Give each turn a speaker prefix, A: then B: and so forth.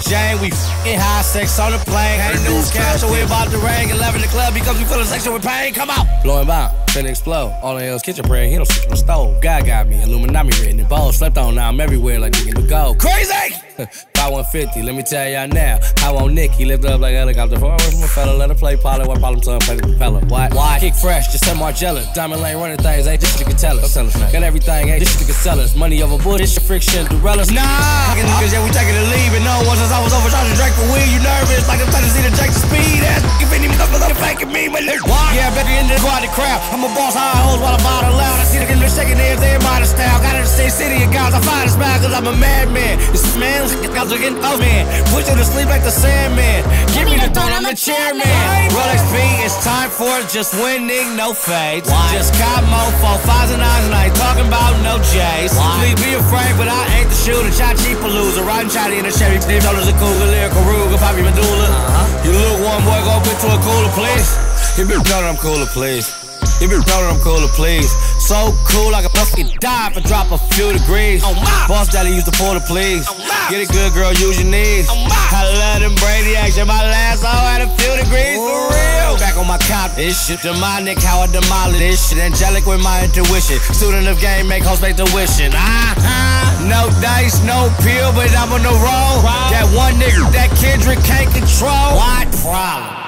A: Jane. We f***ing high sex on the plane. Ain't newscast, so we about to ring. 11 the club because we feeling sexual with pain. Come on. Blowing by, finna explode. All in Hell's Kitchen praying, he don't sit on the stove. God got me, Illuminati written in bold. Slept on now, I'm everywhere like digging the gold. Crazy! 5150, let me tell y'all now. I want Nicky, lift up like a helicopter. Far away from a fella, let her play pilot. What problem son, play the propeller? Why? Kick fresh, just said Margella. Diamond Lane running things, ain't this shit you can tell us. Got everything, ain't this shit you can sell us. Money over bull, this shit friction, Durellas. Nah! Fucking niggas, yeah, we taking a leave. And no one since I was overcharging Drake for weed. You nervous, like I'm trying to see the Drake speed. Ass if any motherfucker faking me, but why? Yeah, better in the quality crowd. I'm a boss, high hoes while I'm out loud. I see the niggas shaking their modern style. Got in the same city of guys, I find a smile cause I'm a madman. This man, guys are getting oh man. Push you to sleep like the Sandman. Give me the throne, I'm the chairman. Rolex B, it's time for just winning, no fades. Just got mofo, 5s and 9s, and I ain't talking about no J's. Please be afraid, but I ain't the shooter. Shot cheap a loser, riding shotty in a Chevy. Dave shoulders a cougar, lyrical Ruger, Poppy Medulla. You look one boy, go up into a cooler, please. You be know that I'm cooler, please. You be know that I'm cooler, please. So cool, I could fucking die if I drop a few degrees. Boss daddy used to pull the please. Get it good, girl, use your knees. I love them Bradyacks, and my last hoe had a few degrees, for real. Back on my cop, this shit demonic, how I demolish this shit. Angelic with my intuition. Student of game, make hoes make tuition. No dice, no pill, but I'm on the roll. That one nigga that Kendrick can't control. What problem?